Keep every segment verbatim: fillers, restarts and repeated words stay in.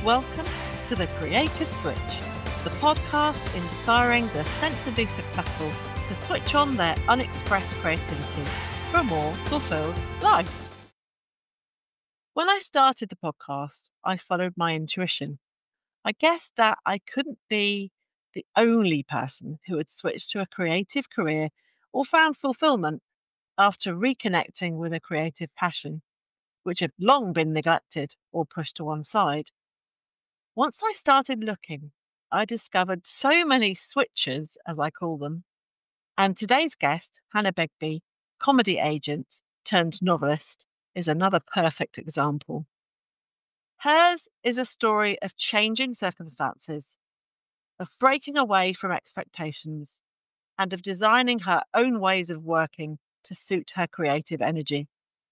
Welcome to The Creative Switch, the podcast inspiring the sensibly successful to switch on their unexpressed creativity for a more fulfilled life. When I started the podcast, I followed my intuition. I guessed that I couldn't be the only person who had switched to a creative career or found fulfillment after reconnecting with a creative passion, which had long been neglected or pushed to one side. Once I started looking, I discovered so many switches, as I call them. And today's guest, Hannah Begbie, comedy agent turned novelist, is another perfect example. Hers is a story of changing circumstances, of breaking away from expectations, and of designing her own ways of working to suit her creative energy.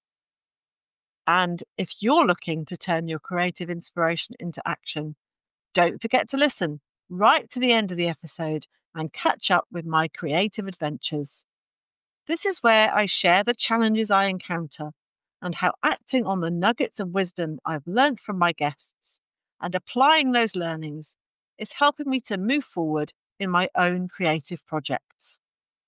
And if you're looking to turn your creative inspiration into action, don't forget to listen right to the end of the episode and catch up with my creative adventures. This is where I share the challenges I encounter and how acting on the nuggets of wisdom I've learned from my guests and applying those learnings is helping me to move forward in my own creative projects.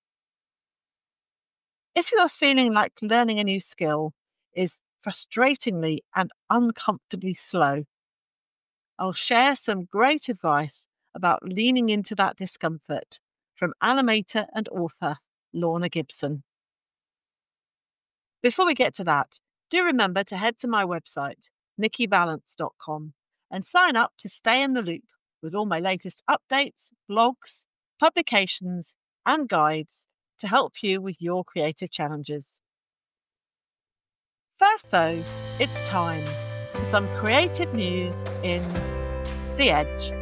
If you are feeling like learning a new skill is frustratingly and uncomfortably slow, I'll share some great advice about leaning into that discomfort from animator and author Lorna Gibson. Before we get to that, do remember to head to my website, nikki valance dot com, and sign up to stay in the loop with all my latest updates, blogs, publications, and guides to help you with your creative challenges. First, though, it's time for some creative news in The Edge.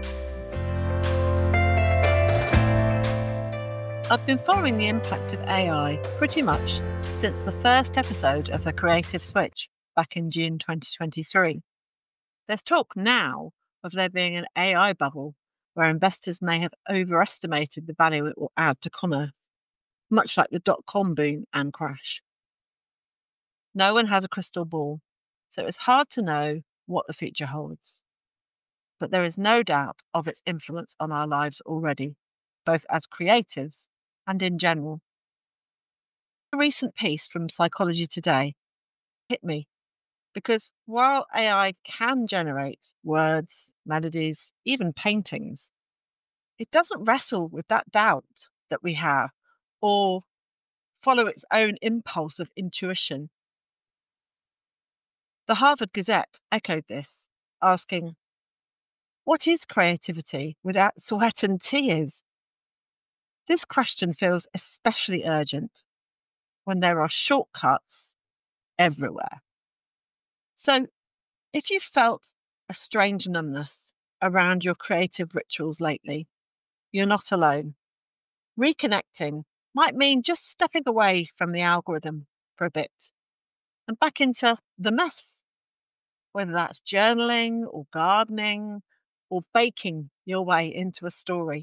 I've been following the impact of A I pretty much since the first episode of The Creative Switch back in June twenty twenty-three. There's talk now of there being an A I bubble where investors may have overestimated the value it will add to commerce, much like the dot-com boom and crash. No one has a crystal ball, so it's hard to know what the future holds. But there is no doubt of its influence on our lives already, both as creatives and in general. A recent piece from Psychology Today hit me because while A I can generate words, melodies, even paintings, it doesn't wrestle with that doubt that we have or follow its own impulse of intuition. The Harvard Gazette echoed this, asking, "What is creativity without sweat and tears?" This question feels especially urgent when there are shortcuts everywhere. So, if you felt a strange numbness around your creative rituals lately, you're not alone. Reconnecting might mean just stepping away from the algorithm for a bit and back into the mess, whether that's journaling or gardening or baking your way into a story.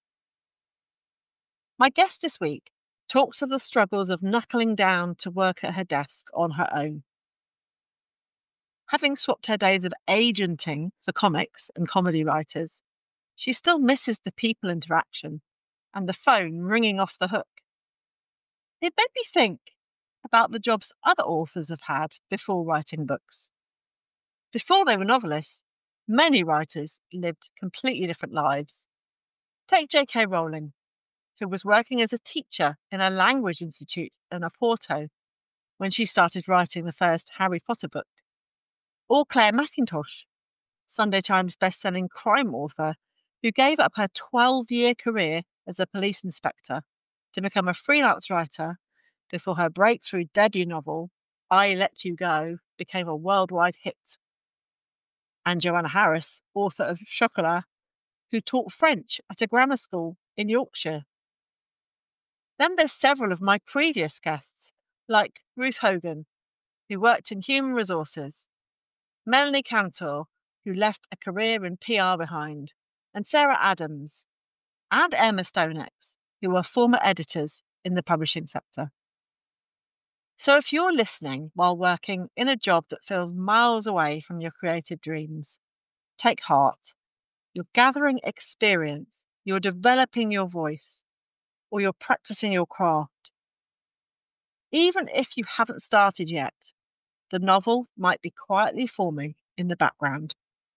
My guest this week talks of the struggles of knuckling down to work at her desk on her own. Having swapped her days of agenting for comics and comedy writers, she still misses the people interaction and the phone ringing off the hook. It made me think about the jobs other authors have had before writing books. Before they were novelists, many writers lived completely different lives. Take J K Rowling, who was working as a teacher in a language institute in Oporto when she started writing the first Harry Potter book. Or Claire Mackintosh, Sunday Times best-selling crime author who gave up her twelve-year career as a police inspector to become a freelance writer before her breakthrough debut novel, I Let You Go, became a worldwide hit. And Joanna Harris, author of Chocolat, who taught French at a grammar school in Yorkshire. Then there's several of my previous guests, like Ruth Hogan, who worked in human resources, Melanie Cantor, who left a career in P R behind, and Sarah Adams, and Emma Stonex, who were former editors in the publishing sector. So if you're listening while working in a job that feels miles away from your creative dreams, take heart. You're gathering experience, you're developing your voice, or you're practicing your craft. Even if you haven't started yet, the novel might be quietly forming in the background.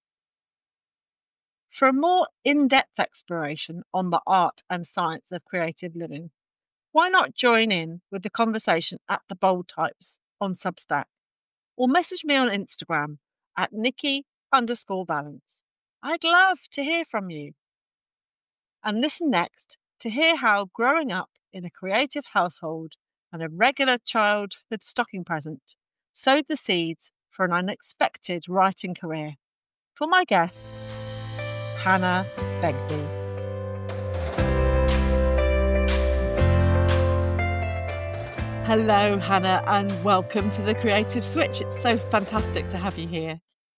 For a more in depth exploration on the art and science of creative living, why not join in with the conversation at The Bold Types on Substack, or message me on Instagram at Nikki underscore Balance. I'd love to hear from you. And listen next to hear how growing up in a creative household and a regular childhood stocking present sowed the seeds for an unexpected writing career. For my guest, Hannah Begbie. Hello, Hannah, and welcome to The Creative Switch. It's so fantastic to have you here.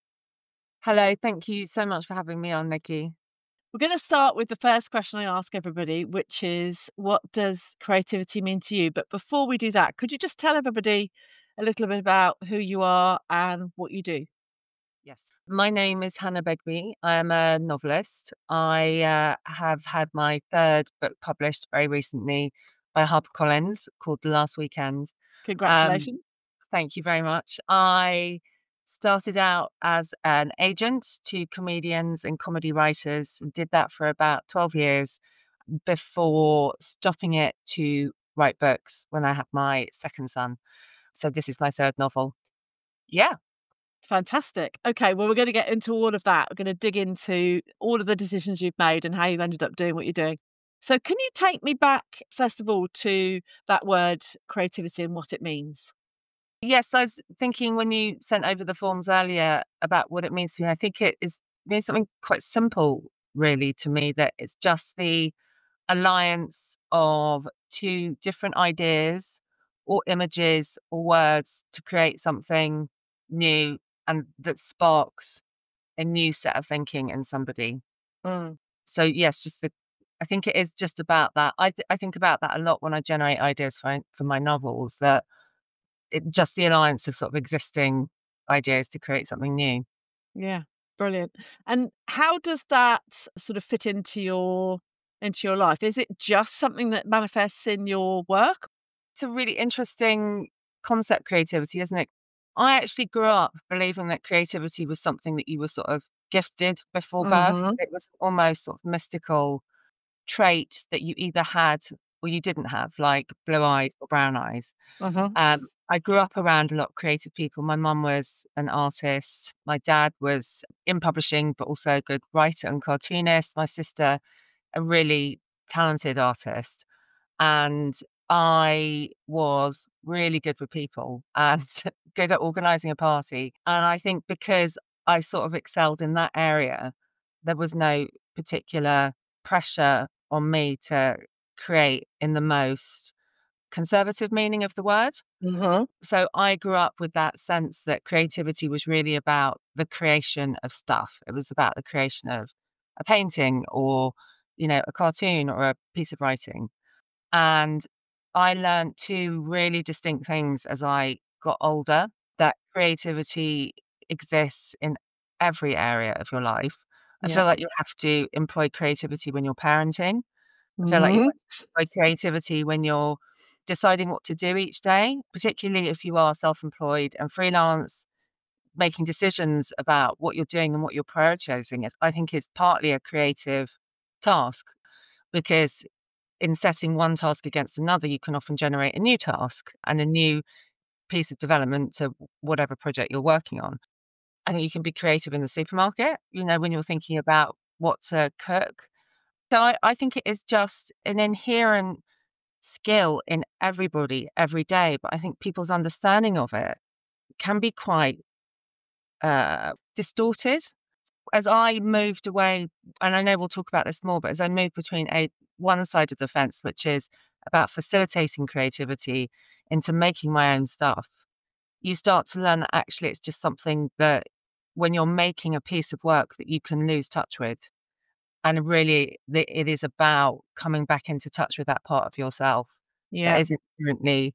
Hello, thank you so much for having me on, Nikki. We're going to start with the first question I ask everybody, which is, what does creativity mean to you? But before we do that, could you just tell everybody a little bit about who you are and what you do? Yes. My name is Hannah Begbie. I am a novelist. I uh, have had my third book published very recently by HarperCollins called The Last Weekend. Um, Congratulations. thank you very much. I started out as an agent to comedians and comedy writers and did that for about twelve years before stopping it to write books when I had my second son. So this is my third novel. Yeah. Fantastic. Okay, well, we're going to get into all of that. We're going to dig into all of the decisions you've made and how you've ended up doing what you're doing. So, can you take me back, first of all, to that word creativity and what it means? Yes, I was thinking when you sent over the forms earlier about what it means to me. I think it is means something quite simple, really, to me, that it's just the alliance of two different ideas or images or words to create something new and that sparks a new set of thinking in somebody. Mm. So yes, just the I think it is just about that. I th- I think about that a lot when I generate ideas for for my novels. That it just the alliance of sort of existing ideas to create something new. Yeah, brilliant. And how does that sort of fit into your into your life? Is it just something that manifests in your work? It's a really interesting concept, creativity, isn't it? I actually grew up believing that creativity was something that you were sort of gifted before birth. Mhm. It was almost sort of mystical trait that you either had or you didn't have, like blue eyes or brown eyes. Mhm. Um, I grew up around a lot of creative people. My mum was an artist. My dad was in publishing, but also a good writer and cartoonist. My sister, a really talented artist. And I was really good with people and good at organizing a party. And I think because I sort of excelled in that area, there was no particular pressure on me to create in the most conservative meaning of the word. Mhm. So I grew up with that sense that creativity was really about the creation of stuff. It was about the creation of a painting or, you know, a cartoon or a piece of writing. And I learned two really distinct things as I got older, that creativity exists in every area of your life. I Yeah. feel like you have to employ creativity when you're parenting. I feel like you Mhm. have to employ creativity when you're deciding what to do each day, particularly if you are self-employed and freelance, making decisions about what you're doing and what you're prioritizing. It I think is partly a creative task because in setting one task against another, you can often generate a new task and a new piece of development to whatever project you're working on. I think you can be creative in the supermarket, you know, when you're thinking about what to cook. So I, I think it is just an inherent skill in everybody every day. But I think people's understanding of it can be quite uh, distorted. As I moved away, and I know we'll talk about this more, but as I moved between a one side of the fence, which is about facilitating creativity, into making my own stuff, you start to learn that actually it's just something that when you're making a piece of work that you can lose touch with. And really, the, it is about coming back into touch with that part of yourself that Yeah. is inherently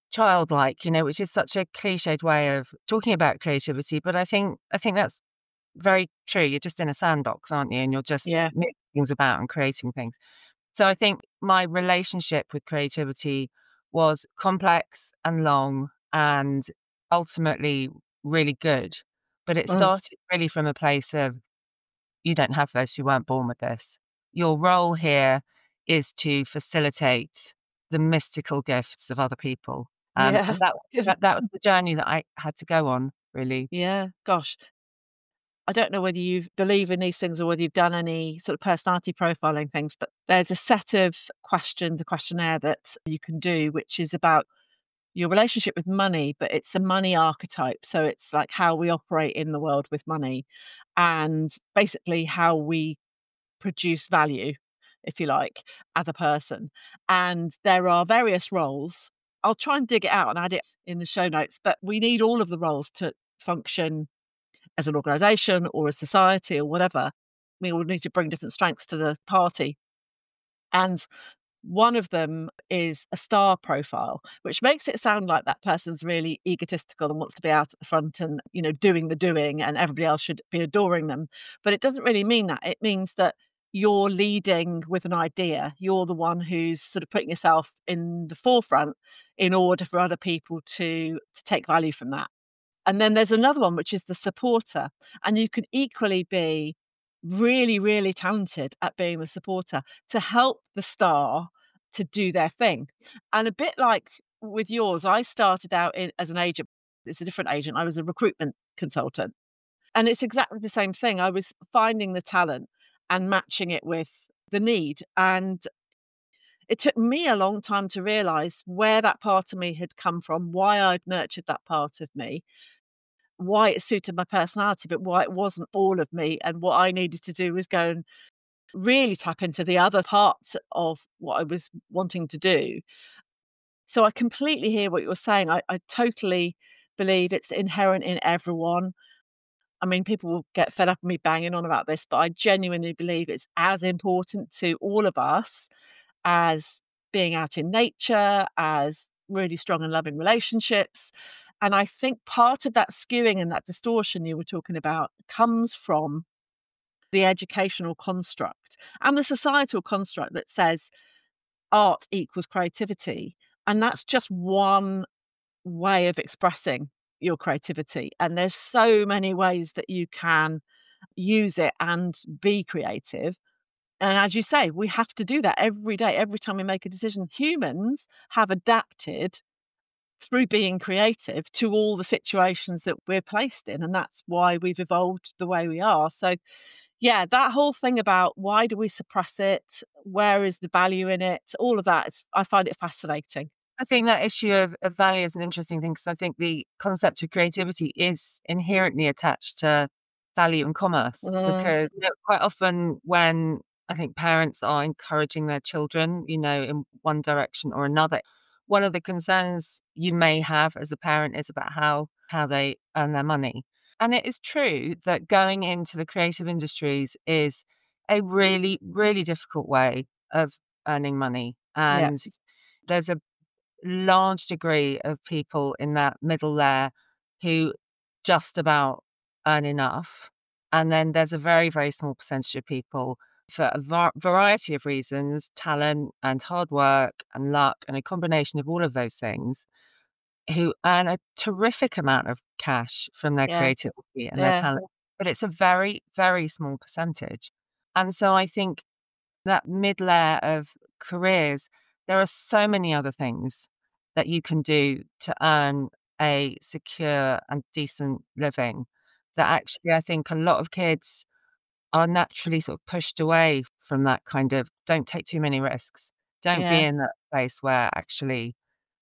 childlike, you know, which is such a cliched way of talking about creativity. But I think I think that's very true. You're just in a sandbox, aren't you? And you're just Yeah. moving things about and creating things. So I think my relationship with creativity was complex and long and ultimately really good. But it Mm. started really from a place of, you don't have this, you weren't born with this. Your role here is to facilitate the mystical gifts of other people. Um, Yeah. and that, that that was the journey that I had to go on, really. Yeah. Gosh. I don't know whether you believe in these things or whether you've done any sort of personality profiling things, but there's a set of questions, a questionnaire that you can do, which is about your relationship with money, but it's a money archetype. So it's like how we operate in the world with money and basically how we produce value, if you like, as a person. And there are various roles. I'll try and dig it out and add it in the show notes, but we need all of the roles to function as an organization or a society or whatever. We all need to bring different strengths to the party. And one of them is a star profile, which makes it sound like that person's really egotistical and wants to be out at the front and, you know, doing the doing and everybody else should be adoring them. But it doesn't really mean that. It means that you're leading with an idea. You're the one who's sort of putting yourself in the forefront in order for other people to to take value from that. And then there's another one, which is the supporter. And you can equally be really, really talented at being the supporter to help the star to do their thing. And a bit like with yours, I started out in, as an agent. It's a different agent. I was a recruitment consultant. And it's exactly the same thing. I was finding the talent and matching it with the need. And it took me a long time to realize where that part of me had come from, why I'd nurtured that part of me, why it suited my personality, but why it wasn't all of me. And what I needed to do was go and really tap into the other parts of what I was wanting to do. So I completely hear what you're saying. I, I totally believe it's inherent in everyone. I mean, people will get fed up with me banging on about this, but I genuinely believe it's as important to all of us as being out in nature, as really strong and loving relationships. And I think part of that skewing and that distortion you were talking about comes from the educational construct and the societal construct that says art equals creativity. And that's just one way of expressing your creativity. And there's so many ways that you can use it and be creative. And as you say, we have to do that every day, every time we make a decision. Humans have adapted through being creative to all the situations that we're placed in. And that's why we've evolved the way we are. So, yeah, that whole thing about why do we suppress it? Where is the value in it? All of that, is, I find it fascinating. I think that issue of, of value is an interesting thing because I think the concept of creativity is inherently attached to value and commerce Mm, because you know, quite often when I think parents are encouraging their children, you know, in one direction or another, one of the concerns you may have as a parent is about how how they earn their money. And it is true that going into the creative industries is a really, really difficult way of earning money. yeah, And there's a large degree of people in that middle layer who just about earn enough. And then there's a very, very small percentage of people for a var- variety of reasons, talent and hard work and luck and a combination of all of those things, who earn a terrific amount of cash from their yeah, creativity and their yeah, talent. But it's a very, very small percentage. And so I think that mid layer of careers, there are so many other things that you can do to earn a secure and decent living that actually I think a lot of kids are naturally sort of pushed away from that kind of don't take too many risks. Don't be yeah, in that place where actually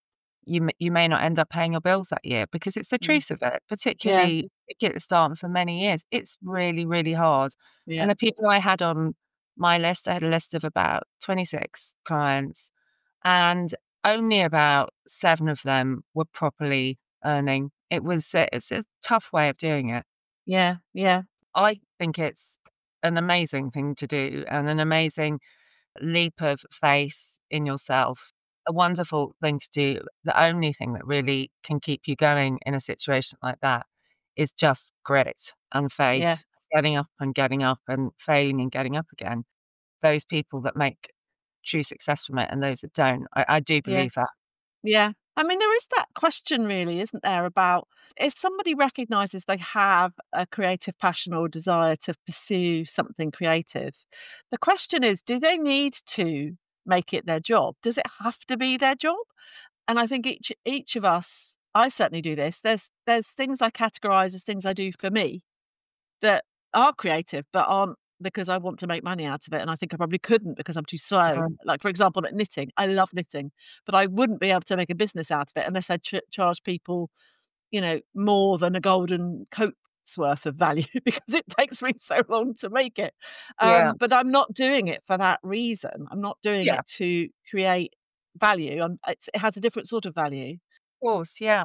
you m- you may not end up paying your bills that year because it's the mm, truth of it, yeah, particularly at the start and for many years. It's really, really hard. yeah, And the people I had on my list, I had a list of about twenty-six clients, and only about seven of them were properly earning. It was a, it's a tough way of doing it. yeah, yeah, I think it's an amazing thing to do and an amazing leap of faith in yourself, a wonderful thing to do. The only thing that really can keep you going in a situation like that is just grit and yeah. faith. getting up and getting up and failing and getting up again. Those people that make true success from it and those that don't. I, I do Yeah. believe that. Yeah. I mean, there is that question really, isn't there, about if somebody recognizes they have a creative passion or desire to pursue something creative, the question is, do they need to make it their job? Does it have to be their job? And I think each each of us, I certainly do this. There's there's things I categorize as things I do for me that are creative, but aren't because I want to make money out of it, and I think I probably couldn't because I'm too slow. Um, Like, for example, at knitting, I love knitting, but I wouldn't be able to make a business out of it unless I ch charge people, you know, more than a golden coat's worth of value because it takes me so long to make it. yeah, Um, but I'm not doing it for that reason. I'm not doing yeah, of it to create value. I'm it's it has a different sort of value. course, yeah.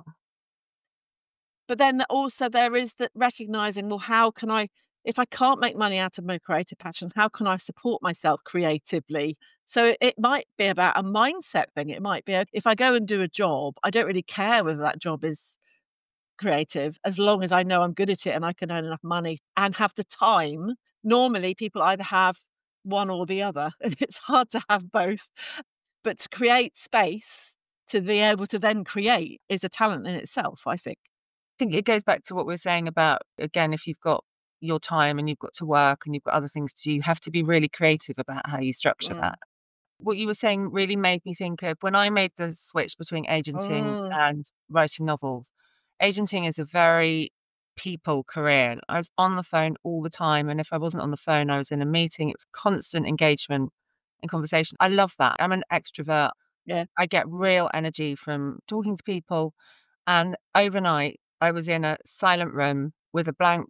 But then also there is that recognizing, well, how can I if I can't make money out of my creative passion, how can I support myself creatively? So it, it might be about a mindset thing. It might be, a, if I go and do a job, I don't really care whether that job is creative as long as I know I'm good at it and I can earn enough money and have the time. Normally, people either have one or the other, and it's hard to have both. But to create space to be able to then create is a talent in itself, I think. Think it goes back to what we we're saying about, again, if you've got your time and you've got to work and you've got other things to do, you have to be really creative about how you structure Mm. that. What you were saying really made me think of when I made the switch between agenting Mm. and writing novels. Agenting is a very people career. I was on the phone all the time, and if I wasn't on the phone, I was in a meeting. It was constant engagement and conversation. I love that. I'm an extrovert. Yeah. I get real energy from talking to people. And overnight, I was in a silent room with a blank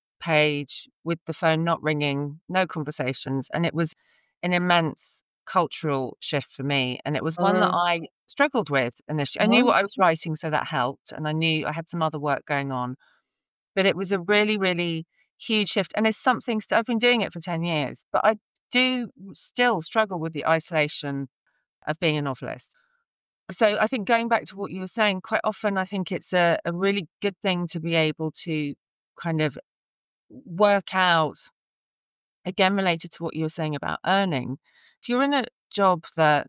page, with the phone not ringing, no conversations. And it was an immense cultural shift for me. And it was one that Mm. I struggled with initially. I knew Mhm. what I was writing, so that helped. And I knew I had some other work going on. But it was a really, really huge shift. And it's something st- I've been doing it for ten years, but I do still struggle with the isolation of being a novelist. So I think going back to what you were saying, quite often I think it's a, a really good thing to be able to kind of work out, again, related to what you were saying about earning. If you're in a job that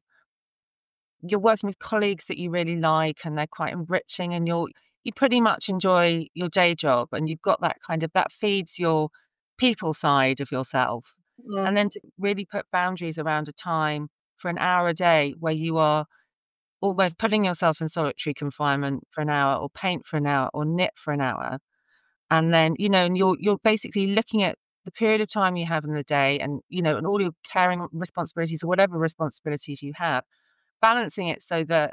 you're working with colleagues that you really like and they're quite enriching and you're you pretty much enjoy your day job and you've got that kind of that feeds your people side of yourself. Mm. And then to really put boundaries around a time for an hour a day where you are almost putting yourself in solitary confinement for an hour or paint for an hour or knit for an hour. And then, you know, and you're you're basically looking at the period of time you have in the day and, you know, and all your caring responsibilities or whatever responsibilities you have, balancing it so that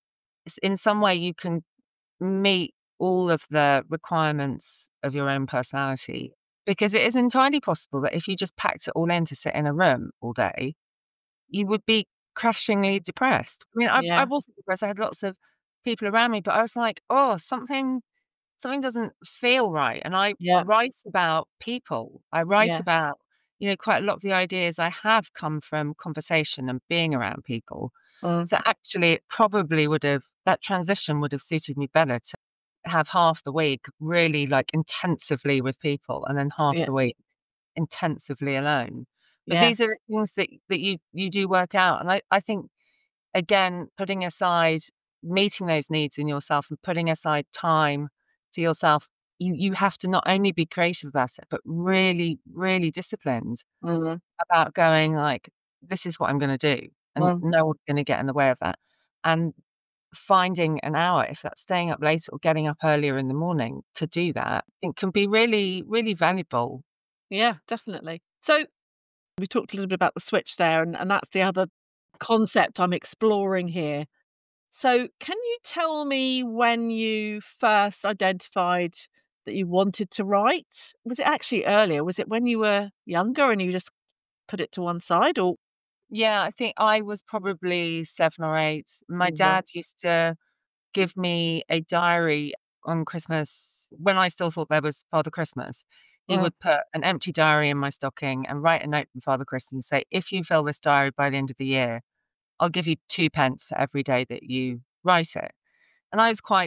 s in some way you can meet all of the requirements of your own personality. Because it is entirely possible that if you just packed it all in to sit in a room all day, you would be crashingly depressed. I mean, I I Yeah. wasn't depressed, I had lots of people around me, but I was like, "Oh, something something doesn't feel right." And I Yeah. write about people. I write Yeah. about, you know, quite a lot of the ideas I have come from conversation and being around people. Mm. So actually, it probably would have that transition would have suited me better to have half the week really, like, intensively with people and then half Yeah. the week intensively alone. But Yeah. these are the things that that you you do work out, and I I think, again, putting aside meeting those needs in yourself and putting aside time for yourself, you you have to not only be creative about it, but really, really disciplined Mhm. about going like, "This is what I'm gonna do, and Mm. no one's gonna get in the way of that." And finding an hour, if that's staying up late or getting up earlier in the morning to do that, it can be really, really valuable. Yeah, definitely. So we talked a little bit about the switch there, and, and that's the other concept I'm exploring here. So, can you tell me when you first identified that you wanted to write? Was it actually earlier? Was it when you were younger and you just put it to one side, or Yeah, I think I was probably seven or eight. My right? dad used to give me a diary on Christmas when I still thought there was Father Christmas. He Mm. would put an empty diary in my stocking and write a note from Father Christmas and say, "If you fill this diary by the end of the year, I'll give you two pence for every day that you write it." And I was quite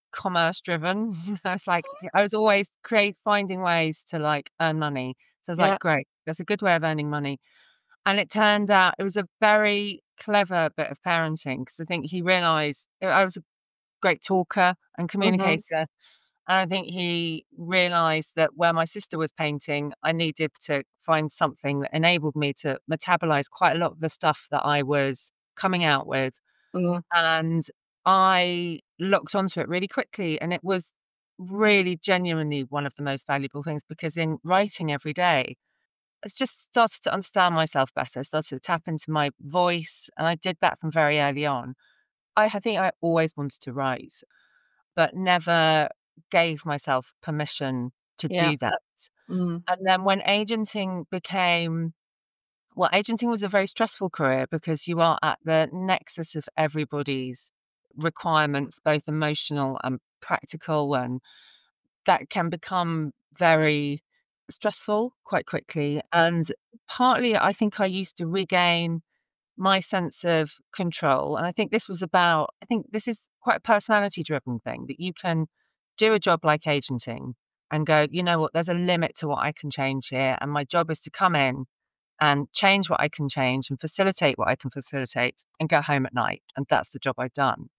commerce driven. I was like, I was always create finding ways to like earn money. So I was Yeah. like, great, that's a good way of earning money. And it turned out it was a very clever bit of parenting because I think he realized I was a great talker and Mhm. communicator. And I think he realized that where my sister was painting, I needed to find something that enabled me to metabolize quite a lot of the stuff that I was coming out with. Mhm. And I locked onto it really quickly. And it was really genuinely one of the most valuable things because in writing every day, I just started to understand myself better, started to tap into my voice. And I did that from very early on. I, I think I always wanted to write, but never gave myself permission to Yeah. do that. Mm. And then when agenting became well, agenting was a very stressful career because you are at the nexus of everybody's requirements, both emotional and practical, and that can become very stressful quite quickly. And partly, I think I used to regain my sense of control. And I think this was about, I think this is quite a personality driven thing that you can do a job like agenting and go, you know what, there's a limit to what I can change here. And my job is to come in and change what I can change and facilitate what I can facilitate and go home at night. And that's the job I've done.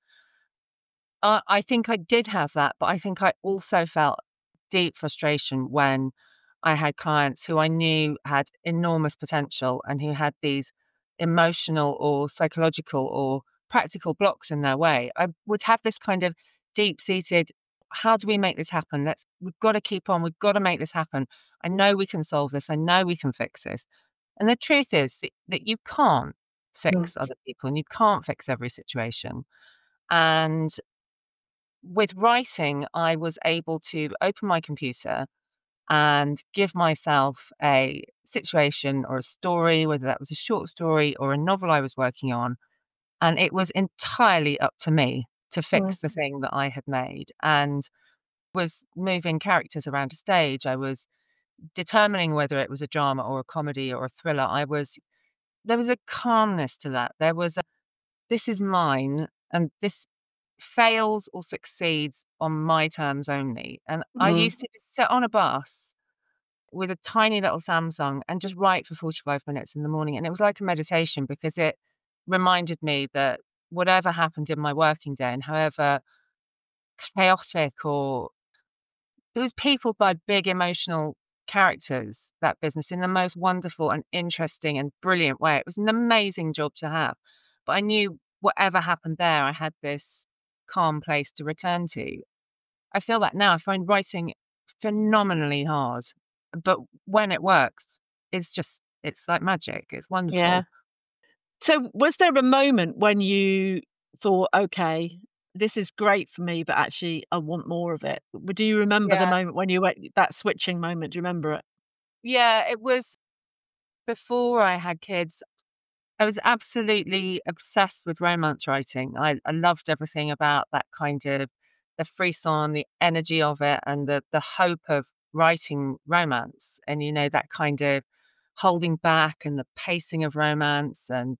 Uh, I think I did have that, but I think I also felt deep frustration when I had clients who I knew had enormous potential and who had these emotional or psychological or practical blocks in their way. I would have this kind of deep seated, how do we make this happen? Let's we've got to keep on, we've got to make this happen. I know we can solve this, I know we can fix this. And the truth is that, that you can't Mm. fix other people and you can't fix every situation. And with writing, I was able to open my computer and give myself a situation or a story, whether that was a short story or a novel I was working on. And it was entirely up to me to Mm. fix the thing that I had made. And was moving characters around a stage. I was determining whether it was a drama or a comedy or a thriller. I was there was a calmness to that. There was a this is mine and this fails or succeeds on my terms only. And I Mm. used to just sit on a bus with a tiny little Samsung and just write for forty-five minutes in the morning. And it was like a meditation because it reminded me that whatever happened in my working day and however chaotic or it was peopled by big emotional characters, that business, in the most wonderful and interesting and brilliant way. It was an amazing job to have. But I knew whatever happened there, I had this calm place to return to. I feel that now. I find writing phenomenally hard, but when it works, it's just it's like magic. It's Yeah. wonderful. So, was there a moment when you thought, "Okay, this is great for me, but actually I want more of it"? W Do you remember the Yeah. moment when you went that switching moment? Do you remember it? Yeah, it was before I had kids. I was absolutely obsessed with romance writing. I, I loved everything about that kind of the frisson, the energy of it, and the the hope of writing romance. And you know that kind of holding back and the pacing of romance. And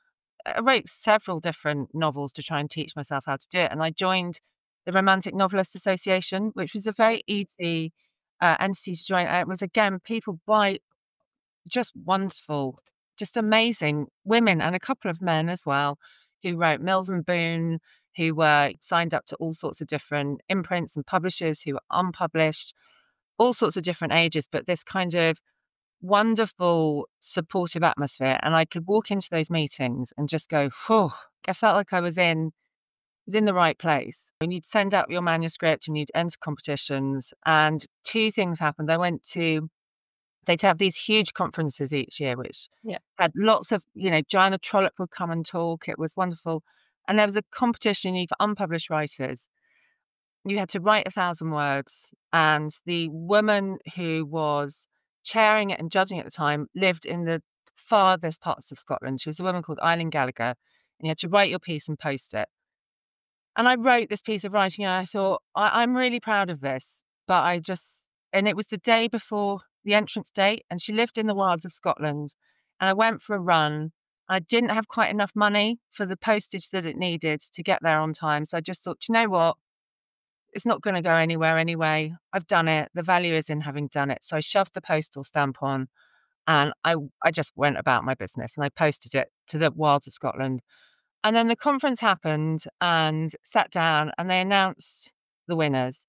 I wrote several different novels to try and teach myself how to do it. And I joined the Romantic Novelist Association, which was a very easy uh, entity to join. And it was again people by just wonderful, just amazing women and a couple of men as well who wrote Mills and Boon, who were signed up to all sorts of different imprints and publishers who were unpublished, all sorts of different ages, but this kind of wonderful supportive atmosphere. And I could walk into those meetings and just go, whew, I felt like I was in was in the right place. And you'd send out your manuscript and you'd enter competitions. And two things happened. I went to They'd have these huge conferences each year, which Yeah. had lots of, you know, Joanna Trollope would come and talk. It was wonderful. And there was a competition for unpublished writers. You had to write a thousand words. And the woman who was chairing it and judging at the time lived in the farthest parts of Scotland. She was a woman called Eileen Gallagher. And you had to write your piece and post it. And I wrote this piece of writing and I thought, I, I'm really proud of this. But I just, and it was the day before the entrance date, and she lived in the wilds of Scotland. And I went for a run. I didn't have quite enough money for the postage that it needed to get there on time. So I just thought, "Do you know what? it's not gonna go anywhere anyway. I've done it. The value is in having done it. So I shoved the postal stamp on and I I just went about my business and I posted it to the wilds of Scotland. And then the conference happened and sat down and they announced the winners.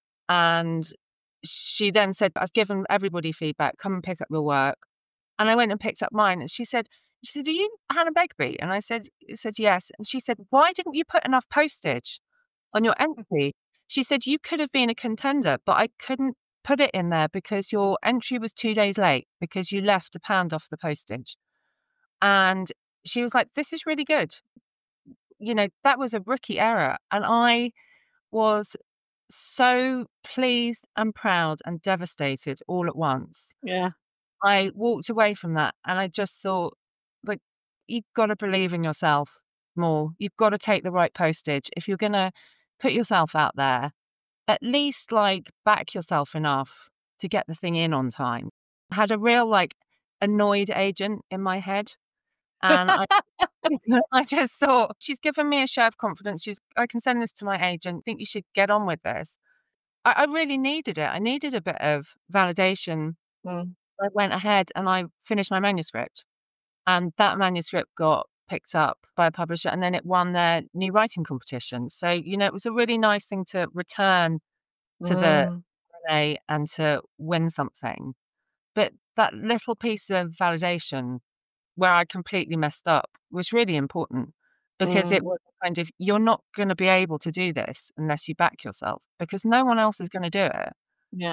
And she then said, "I've given everybody feedback. Come and pick up your work." And I went and picked up mine, and she said she said, "Are you Hannah Begbie?" And I said I said, "Yes." And she said, "Why didn't you put enough postage on your entry?" She said, "You could have been a contender, but I couldn't put it in there because your entry was two days late because you left a pound off the postage." And she was like, "This is really good." You know, that was a rookie error, and I was so pleased and proud and devastated all at once. Yeah. I walked away from that and I just thought, like, you've got to believe in yourself more. You've got to take the right postage. If you're going to put yourself out there, at least like back yourself enough to get the thing in on time. I had a real like annoyed agent in my head. And I I just thought, she's given me a show of confidence. She's I can send this to my agent. I think you should get on with this. I, I really needed it. I needed a bit of validation. Mm. I went ahead and I finished my manuscript, and that manuscript got picked up by a publisher, and then it won their new writing competition. So, you know, it was a really nice thing to return to the Mm. A and to win something. But that little piece of validation where I completely messed up was really important because it Mm. was kind of, you're not going to be able to do this unless you back yourself because no one else is going to do it. Yeah.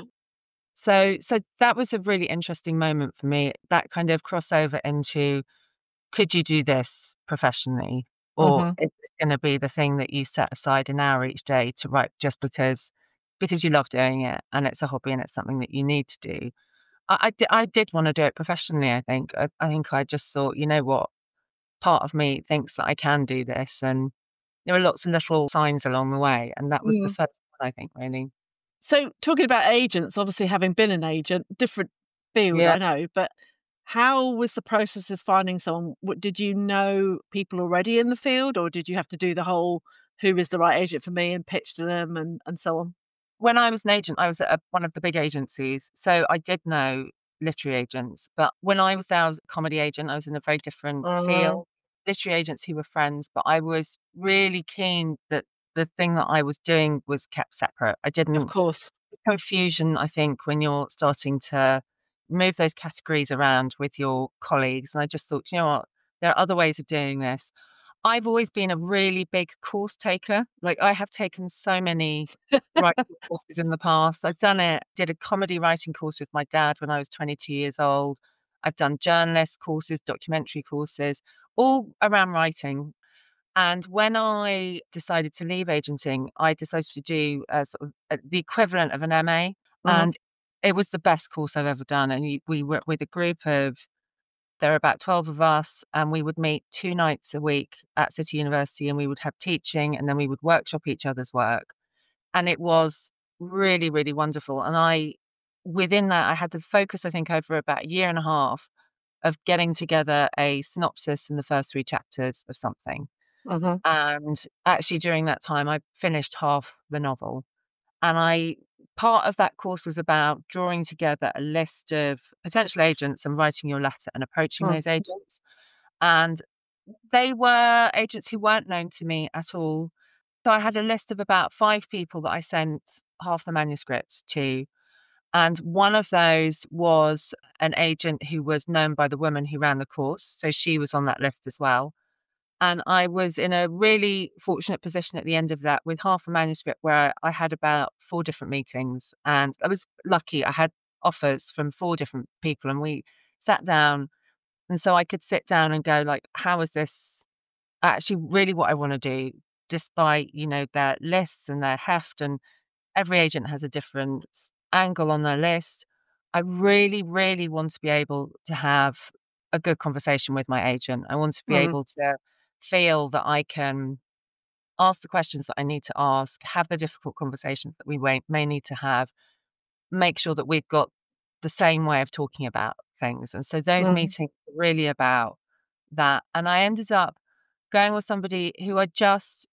So, so that was a really interesting moment for me. That kind of crossover into, could you do this professionally, or Mhm. is this going to be the thing that you set aside an hour each day to write just because because you love doing it and it's a hobby and it's something that you need to do. I, I, di- I did want to do it professionally. I think I, I think I just thought, you know what, part of me thinks that I can do this, and there were lots of little signs along the way, and that was the Mm. first one, I think, really. So talking about agents, obviously having been an agent, different field, Yeah. I know, but how was the process of finding someone? What, did you know people already in the field, or did you have to do the whole "who is the right agent for me" and pitch to them and and so on? When I was an agent, I was at a, one of the big agencies, so I did know literary agents. But when I was there, I was a comedy agent. I was in a very different Mm. field. Literary agents who were friends, but I was really keen that the thing that I was doing was kept separate. I Of didn't course. confusion, I think, when you're starting to move those categories around with your colleagues. And I just thought, you know what, there are other ways of doing this. I've always been a really big course taker. Like, I have taken so many writing courses in the past. I've done it, did a comedy writing course with my dad when I was twenty-two years old. I've done journalist courses, documentary courses, all around writing. And when I decided to leave agenting, I decided to do a sort of uh, the equivalent of an M A, Mhm. and it was the best course I've ever done. And you, we were with a group of, there are about twelve of us, and we would meet two nights a week at City University, and we would have teaching, and then we would workshop each other's work. And it was really, really wonderful. And I, within that, I had to focus, I think, over about a year and a half of getting together a synopsis in the first three chapters of something. Mhm. And actually during that time, I finished half the novel. And I part of that course was about drawing together a list of potential agents and writing your letter and approaching Mm. those agents. And they were agents who weren't known to me at all. So I had a list of about five people that I sent half the manuscripts to. And one of those was an agent who was known by the woman who ran the course. So she was on that list as well. And I was in a really fortunate position at the end of that with half a manuscript where I had about four different meetings. And I was lucky. I had offers from four different people, and we sat down. And so I could sit down and go, like, how is this actually really what I want to do? Despite, you know, their lists and their heft, and every agent has a different s- angle on their list. I really, really want to be able to have a good conversation with my agent. I want to be Mm. able to feel that I can ask the questions that I need to ask, have the difficult conversations that we may, may need to have, make sure that we've got the same way of talking about things. And so those Mhm. meetings were really about that. And I ended up going with somebody who I just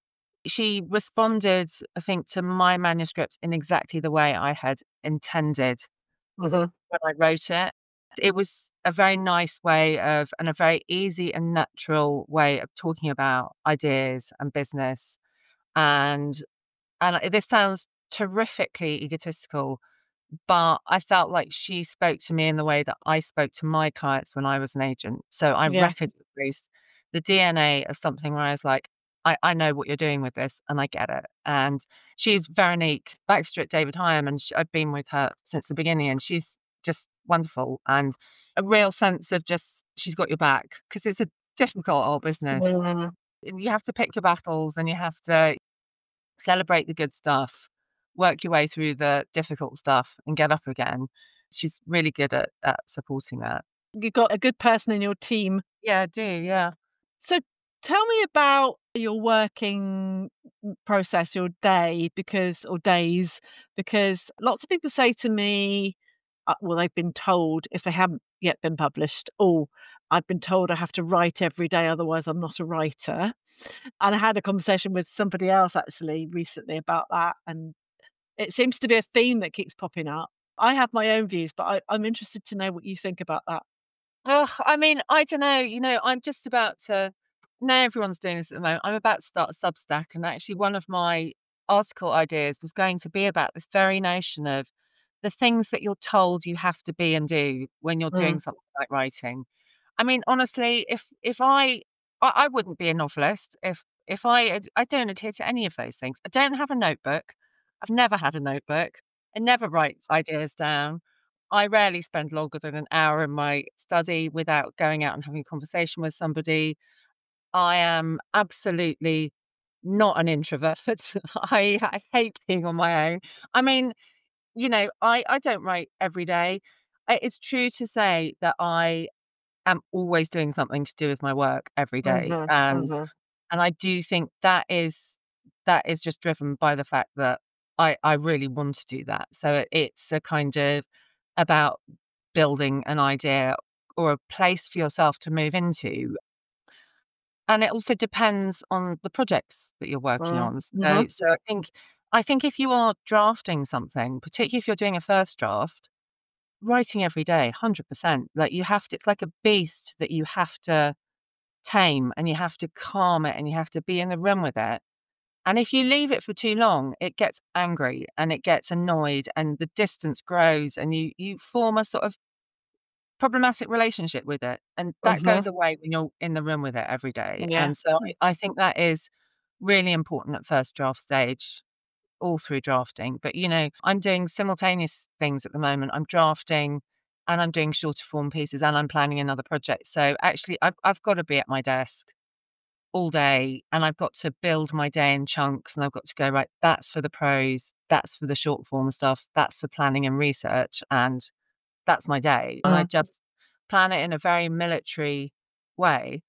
She responded, I think, to my manuscript in exactly the way I had intended Mhm. when I wrote it. It was a very nice way of and a very easy and natural way of talking about ideas and business. And and I this sounds terrifically egotistical, but I felt like she spoke to me in the way that I spoke to my clients when I was an agent. So I Yeah. recognized the D N A of something where I was like, I, I know what you're doing with this and I get it. And she's Veronique Baxter at David Hyam, and sh I've been with her since the beginning, and she's just wonderful and a real sense of just she's got your back because it's a difficult old business. Mm. And you have to pick your battles and you have to celebrate the good stuff, work your way through the difficult stuff and get up again. She's really good at at supporting that. You got a good person in your team. Yeah, I do, yeah. So tell me about your working process, your day, because or days, because lots of people say to me, uh, well, they've been told if they haven't yet been published, oh, I've been told I have to write every day, otherwise I'm not a writer. And I had a conversation with somebody else actually recently about that, and it seems to be a theme that keeps popping up. I have my own views, but I, I'm interested to know what you think about that. Ugh, I mean, I don't know, you know, I'm just about to now everyone's doing this at the moment. I'm about to start a Substack, and actually one of my article ideas was going to be about this very notion of the things that you're told you have to be and do when you're doing Mm, something like writing. I mean, honestly, if if I I, I wouldn't be a novelist if if I ad- I don't adhere to any of those things. I don't have a notebook. I've never had a notebook. I never write ideas down. I rarely spend longer than an hour in my study without going out and having a conversation with somebody. I am absolutely not an introvert. I I hate being on my own. I mean, you know, I I don't write every day. I- It's true to say that I am always doing something to do with my work every day, mhm, and mhm, and I do think that is that is just driven by the fact that I I really want to do that. So it, it's a kind of about building an idea or a place for yourself to move into, and it also depends on the projects that you're working mm, on. mhm, So so I think I think if you are drafting something, particularly if you're doing a first draft, writing every day, one hundred percent. Like you have to, it's like a beast that you have to tame and you have to calm it and you have to be in the room with it. And if you leave it for too long, it gets angry and it gets annoyed and the distance grows and you you form a sort of problematic relationship with it. And that mhm, goes away when you're in the room with it every day. yeah, And so mm, I, I think that is really important at first draft stage, all through drafting. But you know, I'm doing simultaneous things at the moment. I'm drafting and I'm doing shorter form pieces and I'm planning another project. So actually I've I've got to be at my desk all day and I've got to build my day in chunks and I've got to go, right, that's for the prose, that's for the short form stuff, that's for planning and research, and that's my day. And I mm, just plan it in a very military way.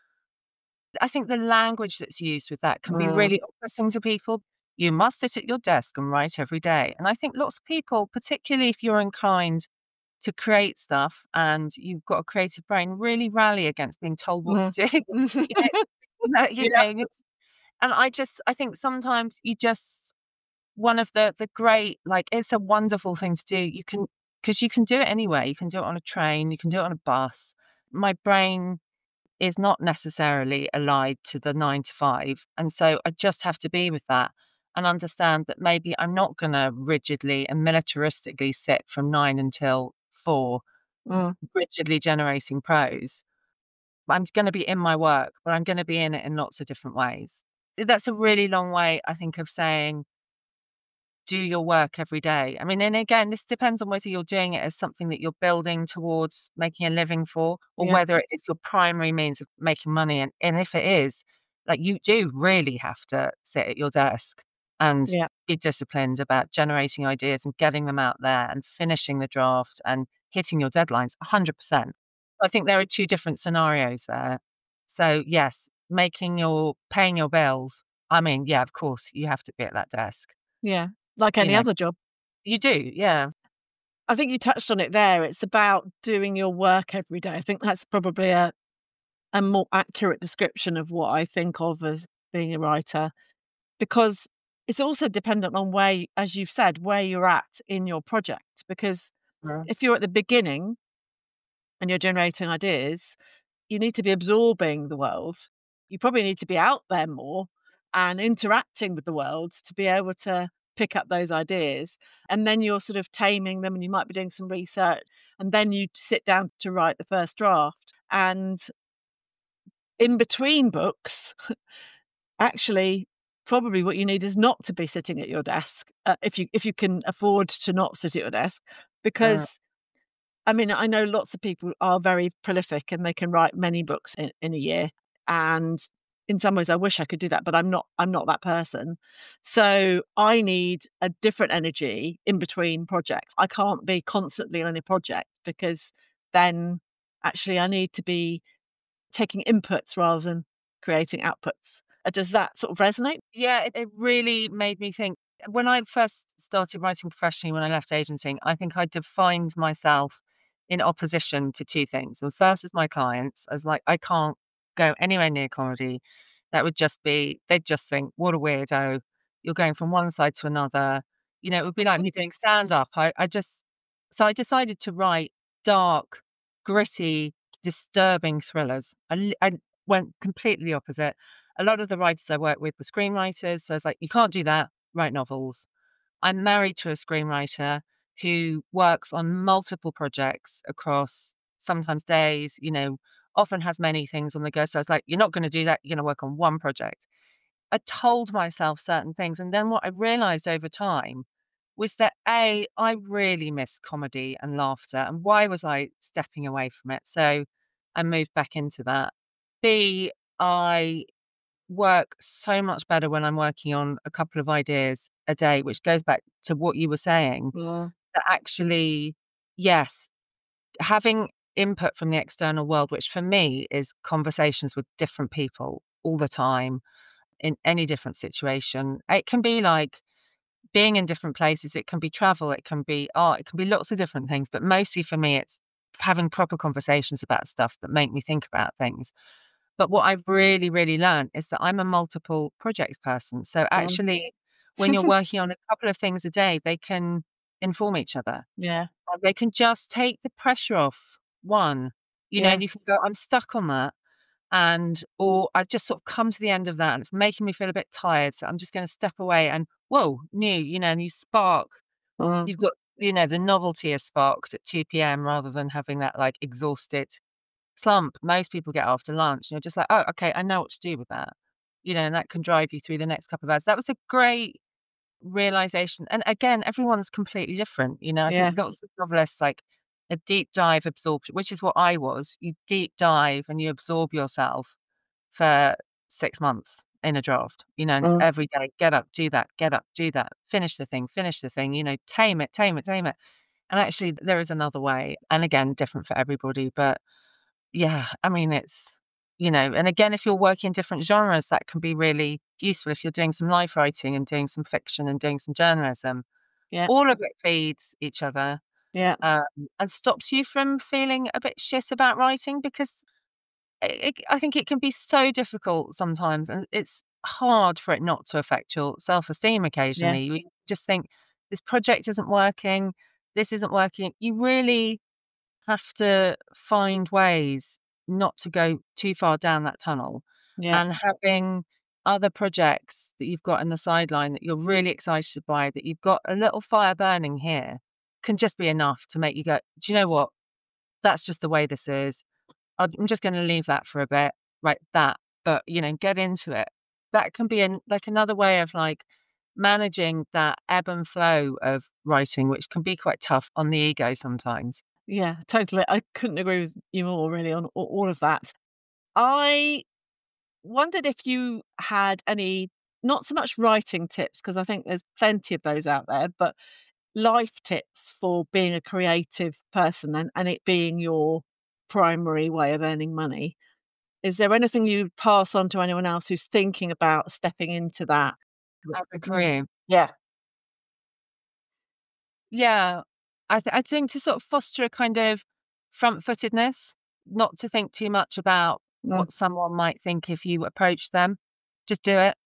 I think the language that's used with that can be mm, really interesting to people. You must sit at your desk and write every day. And I think lots of people, particularly if you're inclined to create stuff and you've got a creative brain, really rally against being told what mm. to do. You know, no, you Yeah, know, and I just I think sometimes you just one of the the great like it's a wonderful thing to do. You can because you can do it anywhere. You can do it on a train, you can do it on a bus. My brain is not necessarily allied to the nine to five, and so I just have to be with that and understand that maybe I'm not gonna rigidly and militaristically sit from nine until four, mm, rigidly generating prose. I'm gonna be in my work, but I'm gonna be in it in lots of different ways. That's a really long way, I think, of saying do your work every day. I mean, and again, this depends on whether you're doing it as something that you're building towards making a living for, or yeah, whether it's your primary means of making money. And, and if it is, like you do really have to sit at your desk and yeah, be disciplined about generating ideas and getting them out there and finishing the draft and hitting your deadlines one hundred percent. I think there are two different scenarios there. So, yes, making your paying your bills. I mean, yeah, of course, you have to be at that desk, yeah, like you any know. other job. You do, yeah. I think you touched on it there. It's about doing your work every day. I think that's probably a a more accurate description of what I think of as being a writer. because it's also dependent on where y as you've said, where you're at in your project, because Mm. if you're at the beginning and you're generating ideas, you need to be absorbing the world. You probably need to be out there more and interacting with the world to be able to pick up those ideas, and then you're sort of taming them, and you might be doing some research, and then you sit down to write the first draft, and in between books, actually, probably what you need is not to be sitting at your desk, uh, if you if you can afford to not sit at your desk, Mm. because I mean, I know lots of people are very prolific and they can write many books in, in a year. And in some ways I wish I could do that, but I'm not I'm not that person. So I need a different energy in between projects. I can't be constantly on a project because then actually I need to be taking inputs rather than creating outputs. Uh, Does that sort of resonate? Yeah, it, it really made me think. When I first started writing professionally, when I left agenting, I think I defined myself in opposition to two things. The first was my clients. I was like, I can't go anywhere near comedy. That would just be, they'd just think, what a weirdo. You're going from one side to another. You know, it would be like me doing stand up. I, I just, so I decided to write dark, gritty, disturbing thrillers. I, li- I went completely the opposite. A lot of the writers I worked with were screenwriters, so I was like, "You can't do that, write novels." I'm married to a screenwriter who works on multiple projects across sometimes days, you know, often has many things on the go, so I was like, "You're not gonna do that, you're gonna work on one project." I told myself certain things, and then what I realized over time was that, A, I really miss comedy and laughter, and why was I stepping away from it? So I moved back into that. B, I work so much better when I'm working on a couple of ideas a day, which goes back to what you were saying, Yeah. that actually, yes, having input from the external world, which for me is conversations with different people all the time in any different situation. It can be like being in different places, it can be travel, it can be art, it can be lots of different things. But mostly for me, it's having proper conversations about stuff that make me think about things. But what I've really, really learned is that I'm a multiple projects person. So Mm. actually, when you're working on a couple of things a day, they can inform each other. Yeah. Uh, They can just take the pressure off one, you know, Yeah. and you can go, I'm stuck on that. And, or I've just sort of come to the end of that and it's making me feel a bit tired. So I'm just going to step away and, whoa, new, you know, and you spark. Mm. You've got, you know, the novelty is sparked at two p m rather than having that like exhausted slump most people get after lunch, and you're just like, "Oh, okay, I know what to do with that." You know, and that can drive you through the next couple of hours. That was a great realization, and again, everyone's completely different, you know, I think Yeah. lots of novelists, like, a deep dive absorption, which is what I was. You deep dive and you absorb yourself for six months in a draft, you know, and it's Mm. every day, "Get up, do that, get up, do that, finish the thing, finish the thing," you know, tame it, tame it, tame it, and actually there is another way, and again, different for everybody, but yeah, I mean, it's you know, and again, if you're working in different genres, that can be really useful if you're doing some life writing and doing some fiction and doing some journalism. Yeah. All of it feeds each other, Yeah. um, and stops you from feeling a bit shit about writing because it, it, I think it can be so difficult sometimes, and it's hard for it not to affect your self-esteem Yeah. occasionally. You just think this project isn't working, this isn't working. You really have to find ways not to go too far down that tunnel, Yeah. and having other projects that you've got in the sideline that you're really excited by, that you've got a little fire burning here, can just be enough to make you go, "Do you know what? That's just the way this is. I'm I'm just gonna leave that for a bit." Right, that, but, you know, get into it. That can be an like, another way of, like, managing that ebb and flow of writing, which can be quite tough on the ego sometimes. Yeah, totally. I couldn't agree with you more really on a all of that. I wondered if you had any, not so much writing tips, because I think there's plenty of those out there, but life tips for being a creative person and and it being your primary way of earning money. Is there anything you'd pass on to anyone else who's thinking about stepping into that? As a Mm. career. Yeah. Yeah. I th I think to sort of foster a kind of front-footedness, not to think too much about Mm. what someone might think if you approach them. Just do it.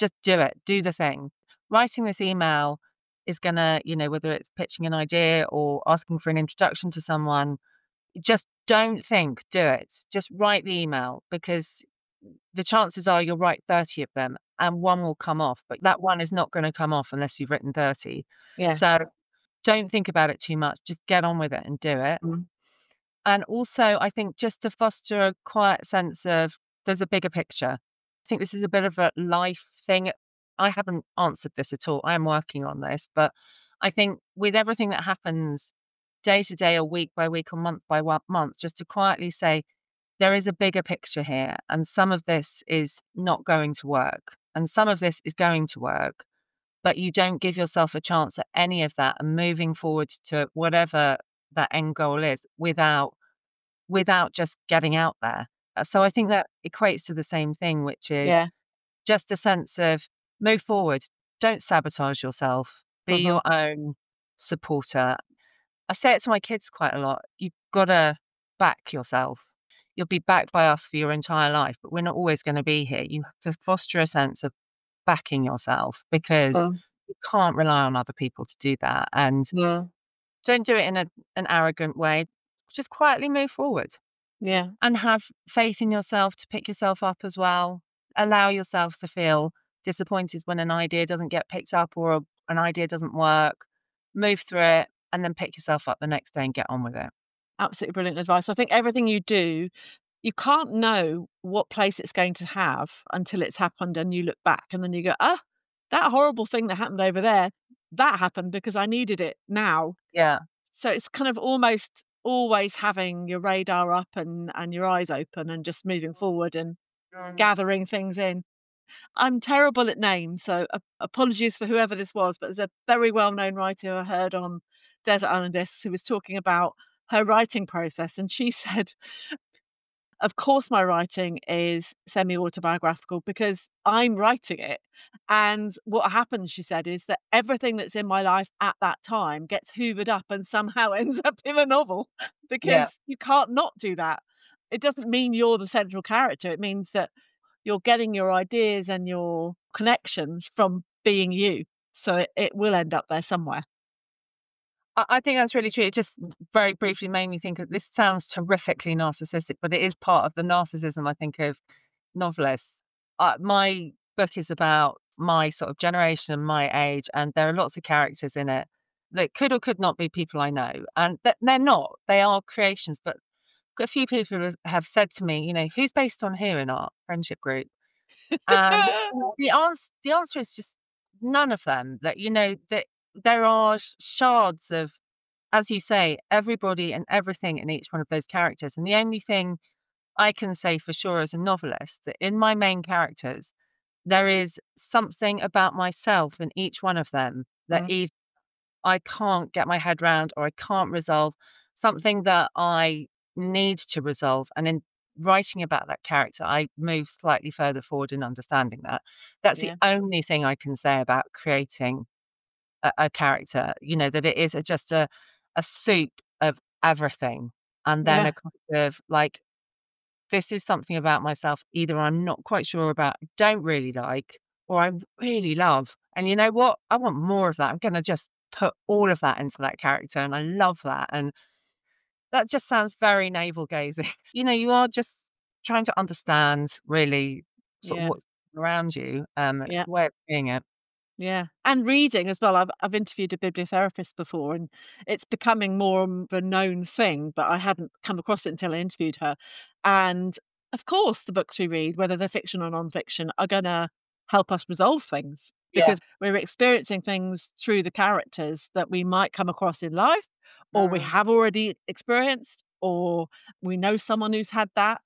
just do it. Do the thing. Writing this email is gonna, you know, whether it's pitching an idea or asking for an introduction to someone, just don't think, do it. Just write the email, because the chances are you'll write thirty of them and one will come off, but that one is not going to come off unless you've written thirty. Yeah. So don't think about it too much. Just get on with it and do it. Mm. And also, I think just to foster a quiet sense of there's a bigger picture. I think this is a bit of a life thing. I haven't answered this at all. I am working on this, but I think with everything that happens day to day or week by week or month by wa- month, just to quietly say, there is a bigger picture here, and some of this is not going to work, and some of this is going to work, but you don't give yourself a chance at any of that and moving forward to whatever that end goal is without without just getting out there. Uh, So I think that equates to the same thing, which is Yeah. just a sense of move forward. Don't sabotage yourself. Be Uh-huh. your own supporter. I say it to my kids quite a lot. You've got to back yourself. You'll be backed by us for your entire life, but we're not always going to be here. You have to foster a sense of backing yourself, because Uh, you can't rely on other people to do that. And yeah. don't do it in a, an arrogant way. Just quietly move forward Yeah. and have faith in yourself to pick yourself up as well. Allow yourself to feel disappointed when an idea doesn't get picked up or a, an idea doesn't work. Move through it and then pick yourself up the next day and get on with it. Absolutely brilliant advice. I think everything you do, you can't know what place it's going to have until it's happened and you look back and then you go, ah, that horrible thing that happened over there, that happened because I needed it now. Yeah. So it's kind of almost always having your radar up and, and your eyes open and just moving forward and Mm. gathering things in. I'm terrible at names, so a- apologies for whoever this was, but there's a very well-known writer I heard on Desert Island Discs who was talking about her writing process, and she said, of course my writing is semi-autobiographical because I'm writing it. And what happens, she said, is that everything that's in my life at that time gets hoovered up and somehow ends up in a novel Yeah. because you can't not do that. It doesn't mean you're the central character. It means that you're getting your ideas and your connections from being you. So it, it will end up there somewhere. I I think that's really true. It just very briefly made me think of this. Sounds terrifically narcissistic, but it is part of the narcissism, I think, of novelists. Uh, my book is about my sort of generation and my age, and there are lots of characters in it that could or could not be people I know, and th- they're not. They are creations, but a few people has- have said to me, you know, who's based on who in our friendship group? And the answer, the answer is just none of them. That you know that there are sh- shards of, as you say, everybody and everything in each one of those characters. And the only thing I can say for sure as a novelist, that in my main characters, there is something about myself in each one of them that Mm, either I can't get my head round or I can't resolve, something that I need to resolve. And in writing about that character, I move slightly further forward in understanding that. That's the yeah, only thing I can say about creating a, a character, you know, that it is a, just a, a soup of everything. And then yeah, a kind of like, this is something about myself either I'm not quite sure about, don't really like, or I really love. And you know what? I want more of that. I'm going to just put all of that into that character. And I love that. And that just sounds very navel gazing. You know, you are just trying to understand really sort of yeah, what's around you. Um, yeah. it's a way of seeing it. Yeah, and reading as well. I've I've interviewed a bibliotherapist before, and it's becoming more of a known thing, but I hadn't come across it until I interviewed her. And of course, the books we read, whether they're fiction or non-fiction, are gonna help us resolve things Yeah. because we're experiencing things through the characters that we might come across in life, or we Mm. have already experienced, or we know someone who's had that.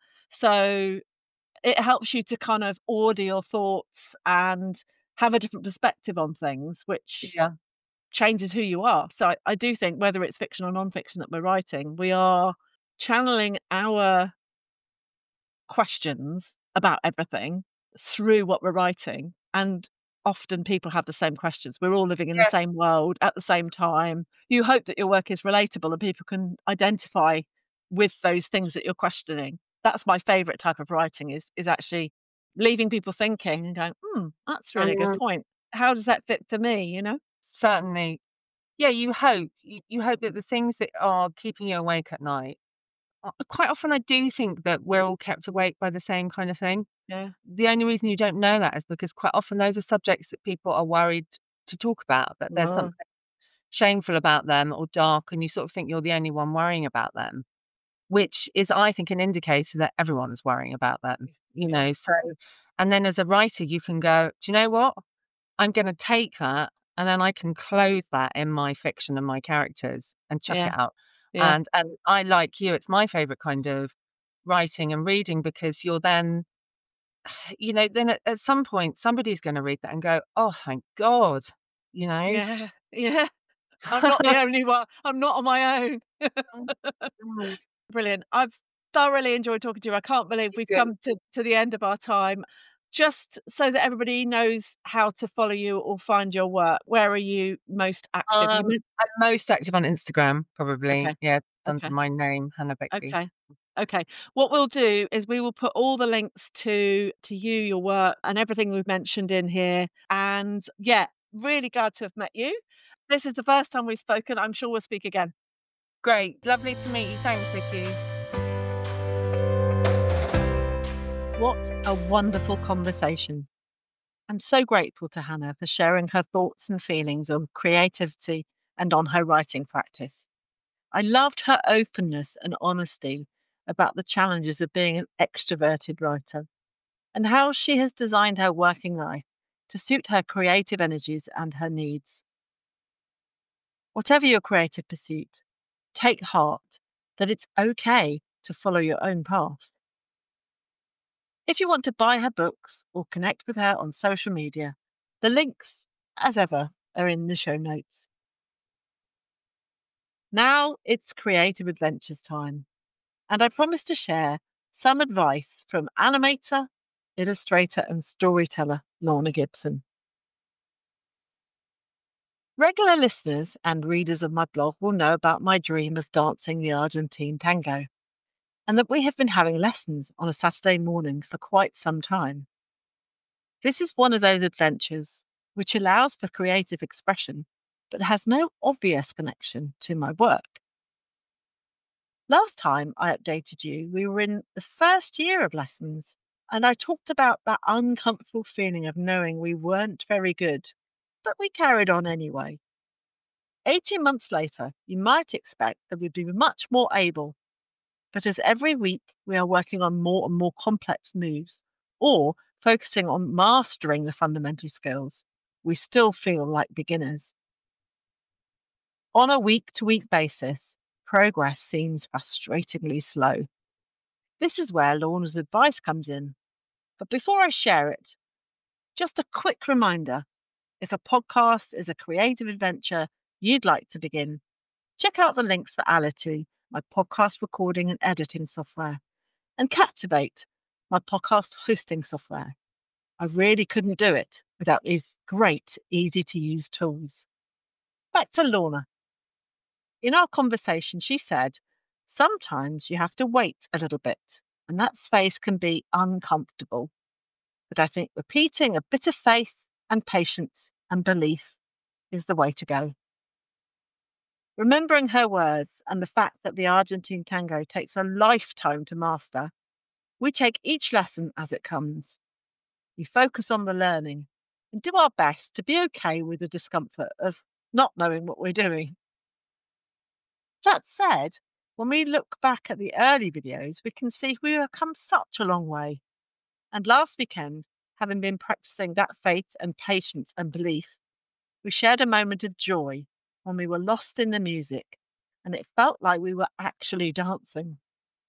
So it helps you to kind of order your thoughts and have a different perspective on things, which Yeah. changes who you are. So I, I do think whether it's fiction or non-fiction that we're writing, we are channeling our questions about everything through what we're writing. And often people have the same questions. We're all living in the Yes. same world at the same time. You hope that your work is relatable and people can identify with those things that you're questioning. That's my favorite type of writing is is actually leaving people thinking and going, "Hmm, that's really a good Mm, point. How does that fit for me?" You know? certainly. Yeah, you hope. You you hope that the things that are keeping you awake at night uh, quite often I do think that we're all kept awake by the same kind of thing. Yeah. The only reason you don't know that is because quite often those are subjects that people are worried to talk about, that there's Oh, something shameful about them or dark, and you sort of think you're the only one worrying about them, which is, I think, an indicator that everyone's worrying about them, you yeah. know? So, and then as a writer, you can go, "Do you know what? I'm gonna take that, and then I can clothe that in my fiction and my characters and chuck Yeah. it out." Yeah. And and I, like you, it's my favorite kind of writing and reading because you're then, you know, then at, at some point somebody's going to read that and go, "Oh, thank God," you know. Yeah. Yeah. I'm not the only one. I'm not on my own. Mm, mm, Brilliant. I've thoroughly enjoyed talking to you. I can't believe we've amazing. come to, to the end of our time. Just so that everybody knows how to follow you or find your work, where are you most active? You Um, meant I'm most active on Instagram, okay, probably. Yeah, it's under okay, my name, Hannah Bickley. okay, okay. What we'll do is we will put all the links to to you, your work, and everything we've mentioned in here. And yeah, really glad to have met you. This is the first time we've spoken. I'm sure we'll speak again. Great, lovely to meet you. Thanks, Vicky. What a wonderful conversation. I'm so grateful to Hannah for sharing her thoughts and feelings on creativity and on her writing practice. I loved her openness and honesty about the challenges of being an extroverted writer and how she has designed her working life to suit her creative energies and her needs. Whatever your creative pursuit, take heart that it's okay to follow your own path. If you want to buy her books or connect with her on social media, the links, as ever, are in the show notes. Now it's Creative Adventures time, and I promise to share some advice from animator, illustrator, and storyteller Lorna Gibson. Regular listeners and readers of my blog will know about my dream of dancing the Argentine tango, and that we have been having lessons on a Saturday morning for quite some time. This is one of those adventures which allows for creative expression but has no obvious connection to my work. Last time I updated you, we were in the first year of lessons, and I talked about that uncomfortable feeling of knowing we weren't very good, but we carried on anyway. eighteen months later, you might expect that we'd be much more able, but as every week we are working on more and more complex moves, or focusing on mastering the fundamental skills, we still feel like beginners. On a week to week basis, progress seems frustratingly slow. This is where Lorna's advice comes in. But before I share it, just a quick reminder, if a podcast is a creative adventure you'd like to begin, check out the links for Ality, my podcast recording and editing software, and Captivate, my podcast hosting software. I really couldn't do it without these great, easy to use tools. Back to Lorna. In our conversation, she said, sometimes you have to wait a little bit, and that space can be uncomfortable. But I think repeating a bit of faith and patience and belief is the way to go. Remembering her words and the fact that the Argentine tango takes a lifetime to master, we take each lesson as it comes. We focus on the learning and do our best to be okay with the discomfort of not knowing what we're doing. That said, when we look back at the early videos, we can see we have come such a long way. And last weekend, having been practicing that faith and patience and belief, we shared a moment of joy when we were lost in the music and it felt like we were actually dancing.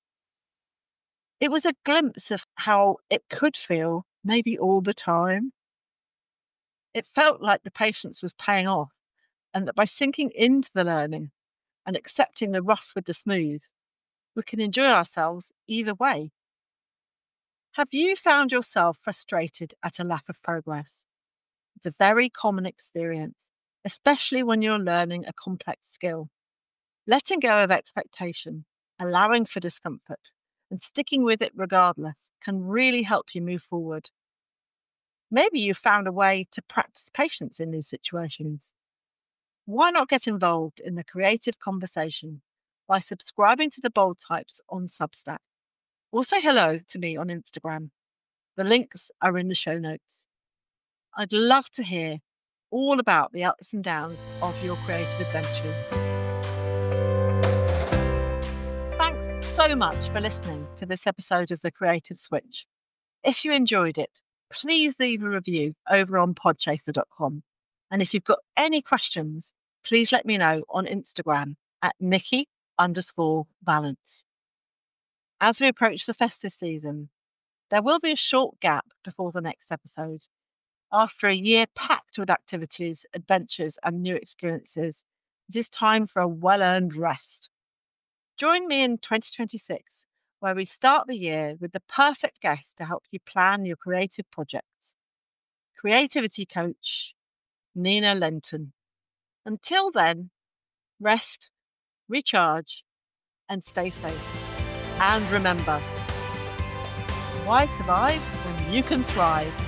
It was a glimpse of how it could feel, maybe all the time. It felt like the patience was paying off, and that by sinking into the learning and accepting the rough with the smooth, we can enjoy ourselves either way. Have you found yourself frustrated at a lack of progress? It's a very common experience, especially when you're learning a complex skill. Letting go of expectation, allowing for discomfort, and sticking with it regardless can really help you move forward. Maybe you've found a way to practice patience in these situations. Why not get involved in the creative conversation by subscribing to the Bold Types on Substack? Or say hello to me on Instagram. The links are in the show notes. I'd love to hear all about the ups and downs of your creative adventures. Thanks so much for listening to this episode of The Creative Switch. If you enjoyed it, please leave a review over on podchaser dot com. And if you've got any questions, please let me know on Instagram at Nikki underscore balance. As we approach the festive season, there will be a short gap before the next episode. After a year packed with activities, adventures, and new experiences, it is time for a well-earned rest. Join me in twenty twenty-six, where we start the year with the perfect guest to help you plan your creative projects. Creativity coach, Nina Lenton. Until then, rest, recharge, and stay safe. And remember, why survive when you can thrive?